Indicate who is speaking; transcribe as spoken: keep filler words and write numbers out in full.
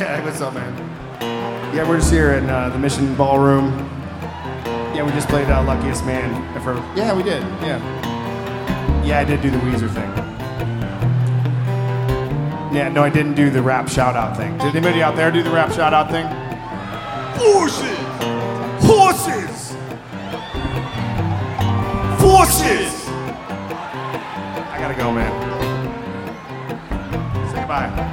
Speaker 1: Yeah, what's up, man? Yeah, we're just here in uh, the Mission Ballroom. Yeah, we just played uh, Luckiest Man. For, yeah, we did. Yeah. Yeah, I did do the Weezer thing. Yeah, no, I didn't do the rap shout-out thing. Did anybody out there do the rap shout-out thing? Horses! Horses! Forces! I gotta go, man. Say goodbye.